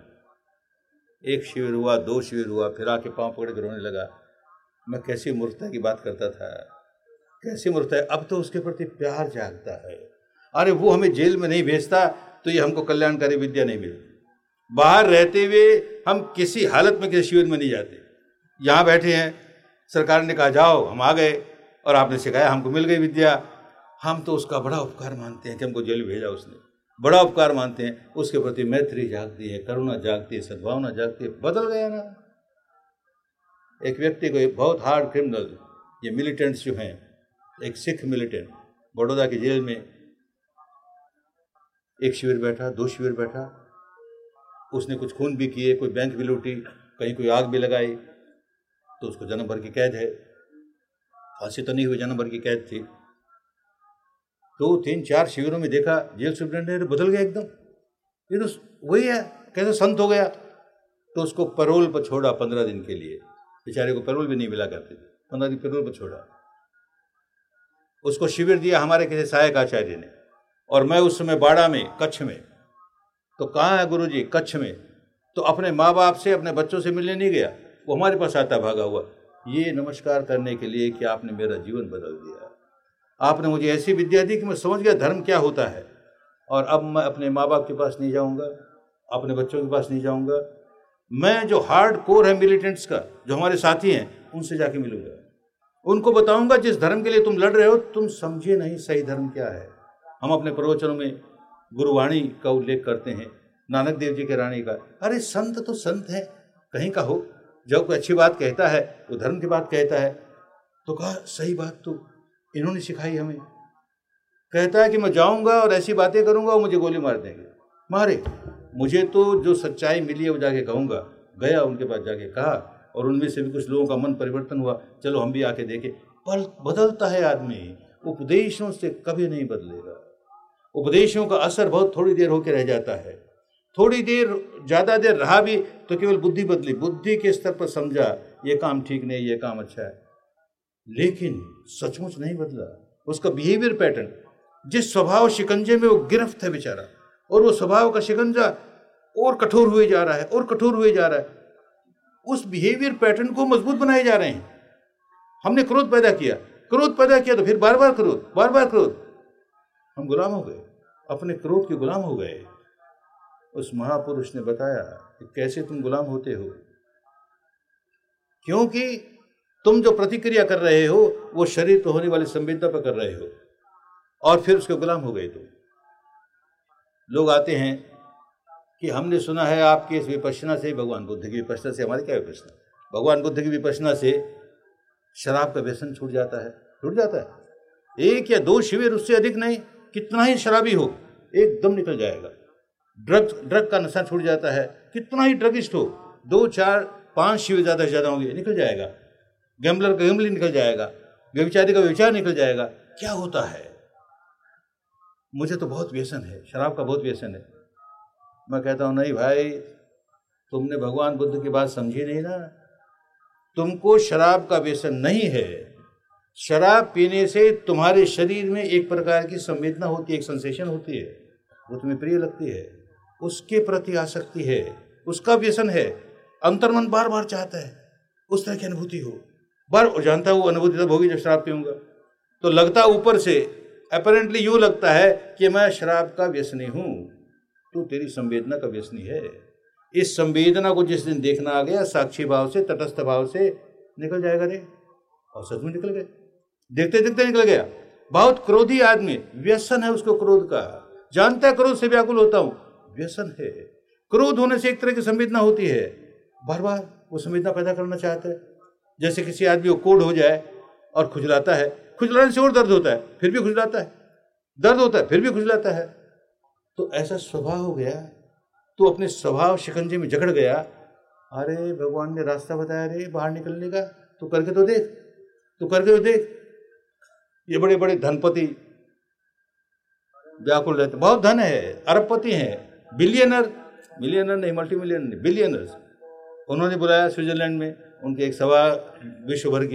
एक शिविर हुआ, दो शिविर हुआ, फिर आके पांव पकड़ के रोने लगा। मैं कैसी मूर्खता की बात करता था, कैसी मूर्खता है। अब तो उसके प्रति प्यार जागता है। अरे वो हमें जेल में नहीं भेजता तो ये हमको कल्याणकारी विद्या नहीं मिलती। बाहर रहते हुए हम किसी हालत में किसी शिविर में नहीं जाते। यहाँ बैठे हैं, सरकार ने कहा जाओ, हम आ गए और आपने सिखाया, हमको मिल गई विद्या। हम तो उसका बड़ा उपकार मानते हैं कि हमको जेल भेजा उसने, बड़ा उपकार मानते हैं। उसके प्रति मैत्री जागती है, करुणा जागती है, सद्भावना जागती है। बदल गया ना। एक व्यक्ति को, एक बहुत हार्ड क्रिमिनल, ये मिलिटेंट्स जो हैं, एक सिख मिलिटेंट बड़ौदा की जेल में एक शिविर बैठा, दो शिविर बैठा, उसने कुछ खून भी किए, कोई बैंक भी लूटी, कहीं कोई आग भी लगाई, तो उसको जन्म भर की कैद है। फांसी तो नहीं हुई, जन्म भर की कैद थी। दो तीन चार शिविरों में देखा, जेल सुप्रिटेंडेंट बदल गया एकदम, ये तो वही है, कैसे संत हो गया। तो उसको पैरोल पर छोड़ा पंद्रह दिन के लिए, बेचारे को पैरोल भी नहीं मिला करते थे, पंद्रह दिन पैरोल पर छोड़ा। उसको शिविर दिया हमारे किसी सहायक आचार्य ने, और मैं उस समय बाड़ा में, कच्छ में। तो कहाँ है गुरुजी? कच्छ में। तो अपने माँ बाप से, अपने बच्चों से मिलने नहीं गया, वो हमारे पास आता भागा हुआ, ये नमस्कार करने के लिए कि आपने मेरा जीवन बदल दिया, आपने मुझे ऐसी विद्या दी कि मैं समझ गया धर्म क्या होता है। और अब मैं अपने माँ बाप के पास नहीं जाऊँगा, अपने बच्चों के पास नहीं जाऊँगा, मैं जो हार्ड कोर है मिलिटेंट्स का, जो हमारे साथी हैं, उनसे जाके मिलूंगा, उनको बताऊंगा जिस धर्म के लिए तुम लड़ रहे हो, तुम समझे नहीं सही धर्म क्या है। हम अपने प्रवचनों में गुरुवाणी का उल्लेख करते हैं, नानक देव जी के रानी का। अरे संत तो संत है, कहीं का हो, जब कोई अच्छी बात कहता है, वो धर्म की बात कहता है, तो कहा सही बात तो इन्होंने सिखाई हमें। कहता है कि मैं जाऊंगा और ऐसी बातें करूंगा, वो मुझे गोली मार देंगे। मारे, मुझे तो जो सच्चाई मिली है वो जाके कहूंगा। गया, उनके पास जाके कहा, और उनमें से भी कुछ लोगों का मन परिवर्तन हुआ, चलो हम भी आके देखें। पर बदलता है आदमी, उपदेशों से कभी नहीं बदलेगा। उपदेशों का असर बहुत थोड़ी देर होकर रह जाता है, थोड़ी देर, ज़्यादा देर रहा भी तो केवल बुद्धि बदली, बुद्धि के स्तर पर समझा ये काम ठीक नहीं, ये काम अच्छा है, लेकिन सचमुच नहीं बदला। उसका बिहेवियर पैटर्न, जिस स्वभाव शिकंजे में वो गिरफ्त है बेचारा, और वो स्वभाव का शिकंजा और कठोर हुए जा रहा है, और कठोर हुए जा रहा है। उस बिहेवियर पैटर्न को मजबूत बनाए जा रहे हैं। हमने क्रोध पैदा किया, क्रोध पैदा किया तो फिर बार बार क्रोध, बार बार क्रोध, हम गुलाम हो गए, अपने क्रोध के गुलाम हो गए। उस महापुरुष ने बताया कि कैसे तुम गुलाम होते हो। क्योंकि तुम जो प्रतिक्रिया कर रहे हो वो शरीर पर होने वाली संवेदना पर कर रहे हो, और फिर उसके गुलाम हो गए। तुम लोग आते हैं कि हमने सुना है आपके इस विपश्यना से, भगवान बुद्ध की विपश्यना से, हमारी क्या विपश्यना, भगवान बुद्ध की विपश्यना से शराब का व्यसन छूट जाता है। छूट जाता है। एक या दो शिविर, उससे अधिक नहीं। कितना ही शराबी हो एकदम निकल जाएगा। ड्रग ड्रग का नशा छूट जाता है। कितना ही ड्रगिस्ट हो, दो चार पांच शिविर ज्यादा से ज्यादा होंगे, निकल जाएगा। गैम्बलर का गैम्बलिंग निकल जाएगा, व्यभिचारी का व्यभिचार निकल जाएगा। क्या होता है? मुझे तो बहुत व्यसन है, शराब का बहुत व्यसन है। मैं कहता हूं नहीं भाई, तुमने भगवान बुद्ध की बात समझी नहीं ना। तुमको शराब का व्यसन नहीं है। शराब पीने से तुम्हारे शरीर में एक प्रकार की संवेदना होती है, एक सेंसेशन होती है, वो तुम्हें प्रिय लगती है, उसके प्रति आसक्ति है, उसका व्यसन है। अंतर्मन बार बार चाहता है उस तरह की अनुभूति हो। बार जानता है वो अनुभूति तब होगी जब शराब पीऊंगा। तो लगता ऊपर से अपरेंटली यूं लगता है कि मैं शराब का व्यसनी हूं। तू तेरी संवेदना का व्यसनी है। इस संवेदना को जिस दिन देखना आ गया, साक्षी भाव से, तटस्थ भाव से निकल जाएगा रे। और सच में निकल गए, देखते देखते निकल गया। बहुत क्रोधी आदमी, व्यसन है उसको क्रोध का, जानता है क्रोध से व्याकुल होता हूं, व्यसन है। क्रोध होने से एक तरह की संवेदना होती है, बार बार वो संवेदना पैदा करना चाहता है। जैसे किसी आदमी को कोढ़ हो जाए और खुजलाता है, खुजलाने से और दर्द होता है, फिर भी खुजलाता है, दर्द होता है, फिर भी खुजलाता है। तो ऐसा स्वभाव हो गया, तो अपने स्वभाव शिकंजे में जकड़ गया। अरे भगवान ने रास्ता बताया रे बाहर निकलने का, तू करके तो देख, तू करके तो देख। ये बड़े बड़े धनपति व्याकुल रहते, बहुत धन है, अरबपति हैं, बिलियनर, मिलियनर नहीं, मल्टी मिलियनर, बिलियनर्स। उन्होंने बुलाया स्विट्जरलैंड में उनके एक सभा विश्व भर की।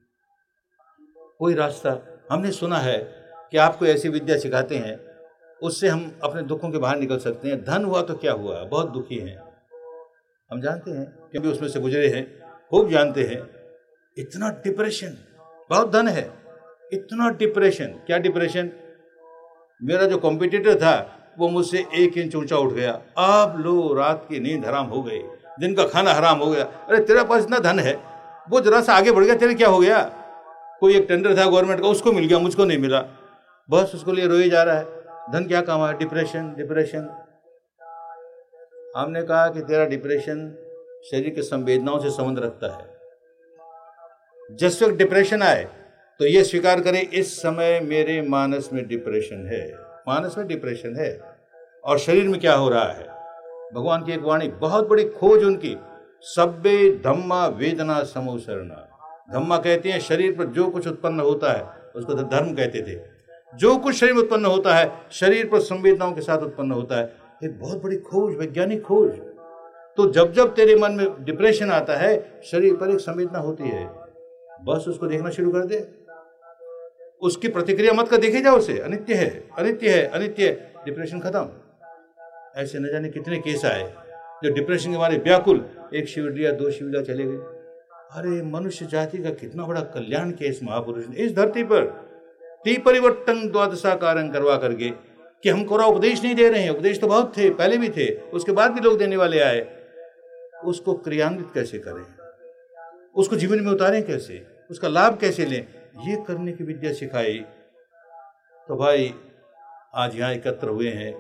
कोई रास्ता, हमने सुना है कि आपको ऐसी विद्या सिखाते हैं उससे हम अपने दुखों के बाहर निकल सकते हैं। धन हुआ तो क्या हुआ, बहुत दुखी हैं, हम जानते हैं क्योंकि उसमें से गुजरे हैं, खूब जानते हैं। इतना डिप्रेशन, बहुत धन है, इतना डिप्रेशन। क्या डिप्रेशन? मेरा जो कॉम्पिटिटर था वो मुझसे एक इंच ऊंचा उठ गया। अब लो, रात की नींद हराम हो गई, दिन का खाना हराम हो गया। अरे तेरा पास इतना धन है, वो जरा सा आगे बढ़ गया, तेरे क्या हो गया? कोई एक टेंडर था गवर्नमेंट का, उसको मिल गया, मुझको नहीं मिला, बस उसको लिए रोए जा रहा है। धन क्या काम है? Depression, depression. हमने कहा कि तेरा डिप्रेशन शरीर की संवेदनाओं से संबंध रखता है। जिस वक्त डिप्रेशन आए तो ये स्वीकार करें, इस समय मेरे मानस में डिप्रेशन है, मानस में डिप्रेशन है। और शरीर में क्या हो रहा है? भगवान की एक वाणी, बहुत बड़ी खोज उनकी, सब्बे धम्मा वेदना समोसरणा। धम्मा कहते हैं शरीर पर जो कुछ उत्पन्न होता है, उसको तो धर्म कहते थे। जो कुछ शरीर में उत्पन्न होता है शरीर पर संवेदनाओं के साथ उत्पन्न होता है। एक बहुत बड़ी खोज, वैज्ञानिक खोज। तो जब जब तेरे मन में डिप्रेशन आता है, शरीर पर एक संवेदना होती है, बस उसको देखना शुरू कर दे, उसकी प्रतिक्रिया मत कर, देखे जाओ उसे, अनित्य है, अनित्य है, अनित्य है, डिप्रेशन खत्म। ऐसे न जाने कितने केस आए जो डिप्रेशन के मारे व्याकुल, एक शिविर लिया, दो शिविर चले गए। अरे मनुष्य जाति का कितना बड़ा कल्याण किया इस महापुरुष ने इस धरती पर। ती परिवर्तन द्वादशाकारं करवा करके, कि हम कोरा उपदेश नहीं दे रहे हैं, उपदेश तो बहुत थे, पहले भी थे, उसके बाद भी लोग देने वाले आए। उसको क्रियान्वित कैसे करें, उसको जीवन में उतारें कैसे, उसका लाभ कैसे लें, ये करने की विद्या सिखाई। तो भाई आज यहाँ एकत्र हुए हैं,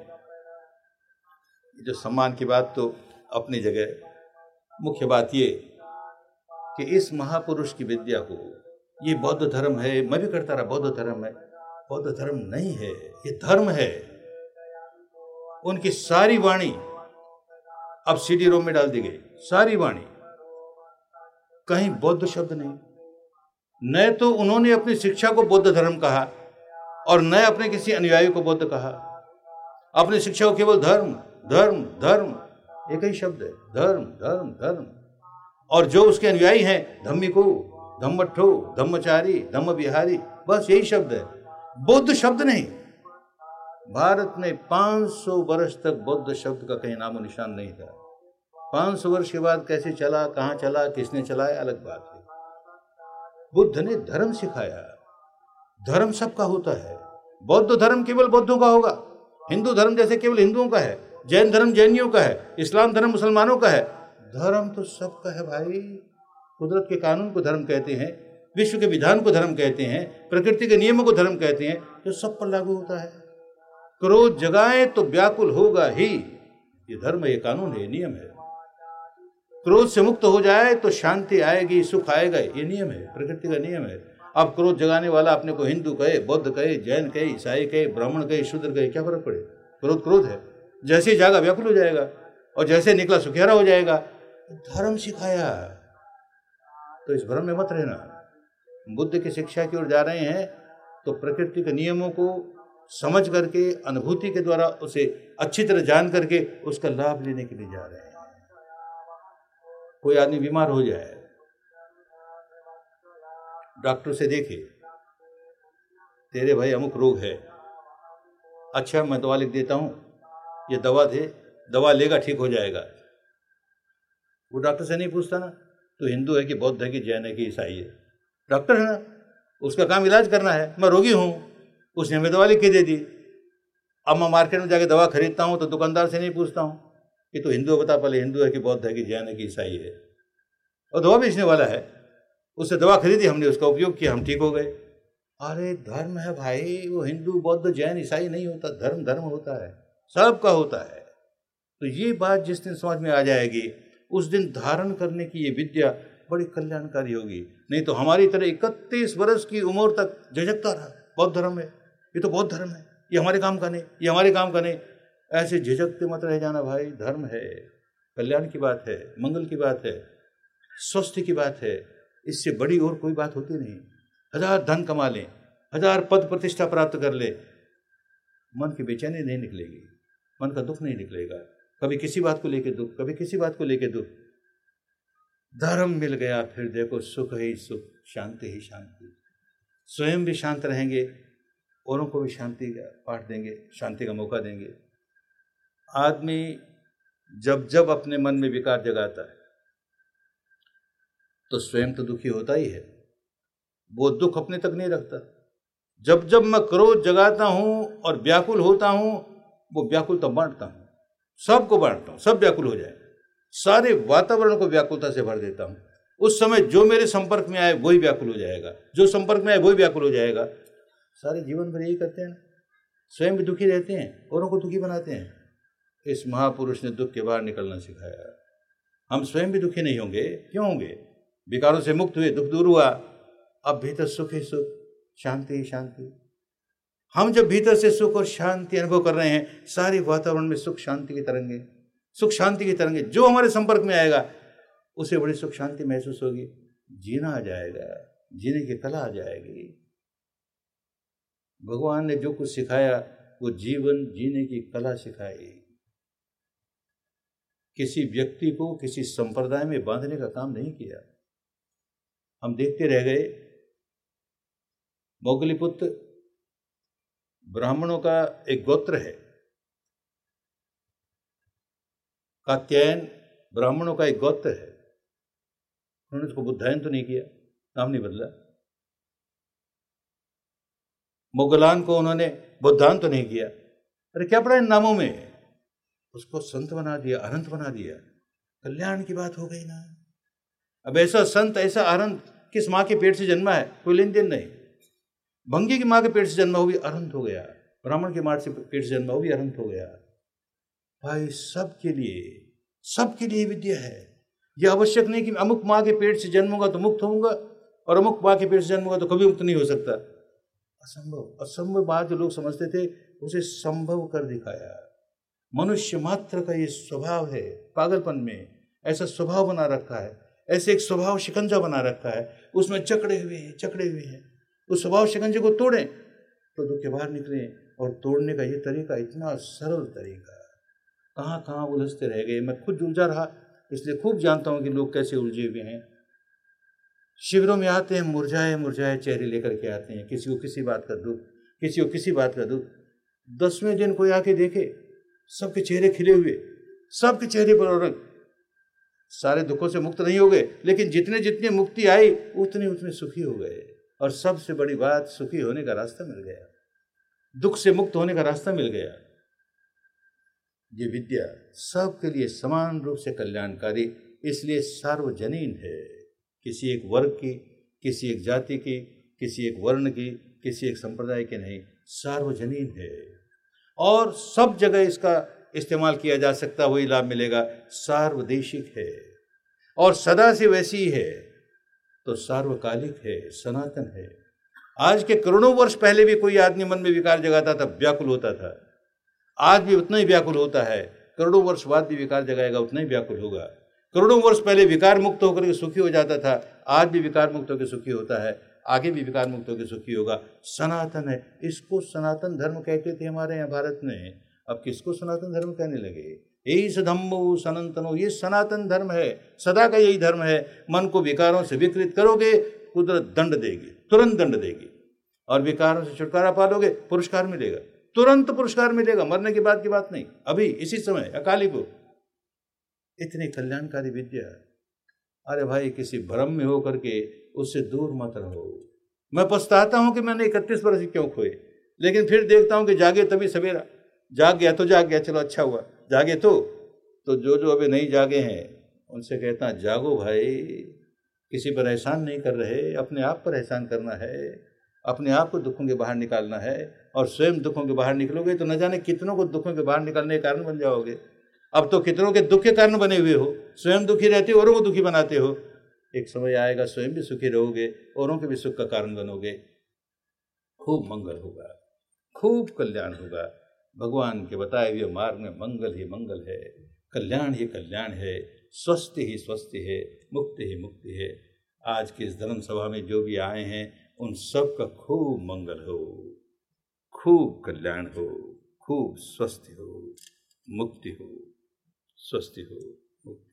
जो सम्मान की बात तो अपनी जगह, मुख्य बात ये कि इस महापुरुष की विद्या को, ये बौद्ध धर्म है, मैं भी करता रहा, बौद्ध धर्म है, बौद्ध धर्म नहीं है, ये धर्म है। उनकी सारी वाणी अब सीडी रोम में डाल दी गई, सारी वाणी, कहीं बौद्ध शब्द नहीं। न तो उन्होंने अपनी शिक्षा को बौद्ध धर्म कहा और न अपने किसी अनुयायी को बौद्ध कहा। अपनी शिक्षा को केवल धर्म धर्म धर्म, एक ही शब्द है, धर्म धर्म धर्म। और जो उसके अनुयायी हैं, धम्मिको, धम्मठो, धम्मचारी, धम्म बिहारी, बस यही शब्द है, बौद्ध शब्द नहीं। भारत में पाँच सौ वर्ष तक बौद्ध शब्द का कहीं नामो निशान नहीं था। पाँच सौ वर्ष के बाद कैसे चला, कहाँ चला, किसने चलाया, अलग बात है। बुद्ध ने धर्म सिखाया, धर्म सबका होता है। बौद्ध धर्म केवल बौद्धों का होगा, हिंदू धर्म जैसे केवल हिंदुओं का है, जैन धर्म जैनियों का है, इस्लाम धर्म मुसलमानों का है। धर्म तो सबका है भाई, कुदरत के कानून को धर्म कहते हैं, विश्व के विधान को धर्म कहते हैं, प्रकृति के नियमों को धर्म कहते हैं, जो सब पर लागू होता है। क्रोध जगाए तो व्याकुल होगा ही, ये धर्म है, ये कानून है, ये नियम है। क्रोध से मुक्त हो जाए तो शांति आएगी, सुख आएगा, ये नियम है, प्रकृति का नियम है। अब क्रोध जगाने वाला अपने को हिंदू कहे, बौद्ध कहे, जैन कहे, ईसाई कहे, ब्राह्मण कहे, शूद्र कहे, क्या फर्क पड़े? क्रोध क्रोध है, जैसे ही जागा व्याकुल हो जाएगा और जैसे निकला सुखियारा हो जाएगा। धर्म सिखाया, तो इस भ्रम में मत रहना। बुद्ध की शिक्षा की ओर जा रहे हैं तो प्रकृति के नियमों को समझ करके, अनुभूति के द्वारा उसे अच्छी तरह जान करके उसका लाभ लेने के लिए जा रहे हैं। कोई आदमी बीमार हो जाए, डॉक्टर से देखे, तेरे भाई अमुक रोग है, अच्छा मैं दवा लिख देता हूं, ये दवा दे, दवा लेगा ठीक हो जाएगा। वो डॉक्टर से नहीं पूछता ना तो हिंदू है कि बौद्ध है कि जैन है कि ईसाई है, डॉक्टर है ना, उसका काम इलाज करना है। मैं रोगी हूं, उसने हमें दवा लिख के दे दी। अब मैं मार्केट में जाके दवा खरीदता हूं तो दुकानदार से नहीं पूछता हूं कि तो हिंदू बता, पहले हिंदू है कि बौद्ध है कि जैन है कि ईसाई है। और दवा बेचने वाला है, उससे दवा खरीदी हमने, उसका उपयोग किया, हम ठीक हो गए। अरे धर्म है भाई, वो हिंदू बौद्ध जैन ईसाई नहीं होता, धर्म धर्म होता है, सबका होता है। तो ये बात जिस दिन समझ में आ जाएगी उस दिन धारण करने की ये विद्या बड़ी कल्याणकारी होगी। नहीं तो हमारी तरह इकतीस वर्ष की उम्र तक झिझकता रहा, बौद्ध धर्म है, ये तो बौद्ध धर्म है, ये हमारे काम का नहीं, ये हमारे काम का नहीं, ऐसे झिझकते मत रह जाना भाई। धर्म है, कल्याण की बात है, मंगल की बात है, स्वस्थ की बात है, इससे बड़ी और कोई बात होती नहीं। हजार धन कमा लें, हजार पद प्रतिष्ठा प्राप्त कर ले, मन की बेचैनी नहीं निकलेगी, मन का दुख नहीं निकलेगा, कभी किसी बात को लेके दुख, कभी किसी बात को लेके दुख। धर्म मिल गया फिर देखो सुख ही सुख, शांति ही शांति। स्वयं भी शांत रहेंगे, औरों को भी शांति का पाठ देंगे, शांति का मौका देंगे। आदमी जब जब अपने मन में विकार जगाता है तो स्वयं तो दुखी होता ही है, वो दुख अपने तक नहीं रखता। जब जब मैं क्रोध जगाता हूं और व्याकुल होता हूं, वो व्याकुलता बांटता हूं, सबको बांटता हूं, सब व्याकुल हो जाए, सारे वातावरण को व्याकुलता से भर देता हूं। उस समय जो मेरे संपर्क में आए वही व्याकुल हो जाएगा, जो संपर्क में आए वही व्याकुल हो जाएगा। सारे जीवन भर यही करते हैं, स्वयं भी दुखी रहते हैं, औरों को दुखी बनाते हैं। इस महापुरुष ने दुख के बाहर निकलना सिखाया। हम स्वयं भी दुखी नहीं होंगे, क्यों होंगे? विकारों से मुक्त हुए, दुख दूर हुआ, अब भीतर सुख ही सुख, शांति ही शांति। हम जब भीतर से सुख और शांति अनुभव कर रहे हैं, सारे वातावरण में सुख शांति की तरंगे, सुख शांति की तरंगे, जो हमारे संपर्क में आएगा उसे बड़ी सुख शांति महसूस होगी, जीना आ जाएगा, जीने की कला आ जाएगी। भगवान ने जो कुछ सिखाया वो जीवन जीने की कला सिखाई। किसी व्यक्ति को किसी संप्रदाय में बांधने का काम नहीं किया। हम देखते रह गए, मौगलीपुत्र ब्राह्मणों का एक गोत्र है, कात्यायन ब्राह्मणों का एक गोत्र है। उन्होंने उसको बुद्धायन तो नहीं किया, नाम नहीं बदला। मुगलान को उन्होंने बुद्धान तो नहीं किया, अरे क्या पड़ा इन नामों में? उसको संत बना दिया, अनंत बना दिया। कल्याण की बात हो गई ना। अब ऐसा संत, ऐसा अनंत किस माँ के पेट से जन्मा है, कोई लेन देन नहीं। भंगी की माँ के पेट से जन्मा, वो भी अनंत हो गया। ब्राह्मण के माँ से पेट से जन्मा, वो भी अनंत हो गया। भाई सबके लिए, सबके लिए विद्या है। यह आवश्यक नहीं कि अमुक माँ के पेट से जन्मूंगा तो मुक्त होऊंगा और अमुक माँ के पेट से जन्मूंगा तो कभी मुक्त नहीं हो सकता। असंभव, असंभव बात जो लोग समझते थे उसे संभव कर दिखाया। मनुष्य मात्र का ये स्वभाव है, पागलपन में ऐसा स्वभाव बना रखा है, ऐसे एक स्वभाव शिकंजा बना रखा है, उसमें जकड़े हुए हैं, जकड़े हुए हैं। उस स्वभाव शिकंजे को तोड़ें तो दुख के बाहर निकलें। और तोड़ने का ये तरीका इतना सरल तरीका, कहाँ कहाँ उलझते रह गए। मैं खुद उलझा रहा, इसलिए खूब जानता हूँ कि लोग कैसे उलझे हुए हैं। शिविरों में आते हैं, मुरझाए मुरझाए चेहरे लेकर के आते हैं, किसी को किसी बात का दुख, किसी को किसी बात का दुख। दसवें दिन कोई आके देखे, सबके चेहरे खिले हुए, सबके चेहरे पर रंग। सारे दुखों से मुक्त नहीं हो गए, लेकिन जितने जितने मुक्ति आई उतने उतने सुखी हो गए। और सबसे बड़ी बात, सुखी होने का रास्ता मिल गया, दुख से मुक्त होने का रास्ता मिल गया। ये विद्या सबके लिए समान रूप से कल्याणकारी, इसलिए सार्वजनीन है। किसी एक वर्ग की, किसी एक जाति की, किसी एक वर्ण की, किसी एक संप्रदाय की नहीं, सार्वजनीन है और सब जगह इसका इस्तेमाल किया जा सकता, वही लाभ मिलेगा। सार्वदेशिक है और सदा से वैसी ही है, तो सार्वकालिक है, सनातन है। आज के करोड़ों वर्ष पहले भी कोई आदमी मन में विकार जगाता था, व्याकुल होता था, आज भी उतना ही व्याकुल होता है। करोड़ों वर्ष बाद भी विकार जगाएगा, उतना ही व्याकुल होगा। करोड़ों वर्ष पहले विकार मुक्त होकर के सुखी हो जाता था, आज भी विकार मुक्त होकर सुखी होता है, आगे भी विकार मुक्त होकर सुखी होगा। सनातन है, इसको सनातन धर्म कहते थे हमारे यहाँ भारत में। अब किसको सनातन धर्म कहने लगे? यही धम्मो सनातनो, ये सनातन धर्म है, सदा का यही धर्म है। मन को विकारों से विकृत करोगे, कुदरत दंड देगी, तुरंत दंड देगी, और विकारों से छुटकारा पालोगे, पुरस्कार मिलेगा, तुरंत पुरस्कार मिलेगा, मरने के बाद की बात नहीं, अभी इसी समय अकाली को। इतनी कल्याणकारी विद्या, अरे भाई किसी भ्रम में हो करके उससे दूर मत रहो। मैं पछताता हूं कि मैंने इकतीस वर्ष क्यों खोए, लेकिन फिर देखता हूं कि जागे तभी सवेरा। जाग गया तो जाग गया, चलो अच्छा हुआ, जागे तो तो जो जो अभी नहीं जागे हैं उनसे कहता जागो भाई, किसी पर एहसान नहीं कर रहे, अपने आप पर एहसान करना है, अपने आप को दुखों के बाहर निकालना है, और स्वयं दुखों के बाहर निकलोगे तो न जाने कितनों को दुखों के बाहर निकालने के कारण बन जाओगे। अब तो कितनों के दुख के कारण बने हुए हो, स्वयं दुखी रहते हो, औरों को दुखी बनाते हो। एक समय आएगा स्वयं भी सुखी रहोगे, औरों के भी सुख का कारण बनोगे, खूब मंगल होगा, खूब कल्याण होगा। भगवान के बताए हुए मार्ग में मंगल ही मंगल है, कल्याण ही कल्याण है, स्वस्थ ही स्वस्थ है, मुक्ति ही मुक्ति है। आज की इस धर्म सभा में जो भी आए हैं उन सब का खूब मंगल हो, खूब कल्याण हो, खूब स्वस्थ हो, मुक्ति हो, स्वस्थ हो, मुक्ति।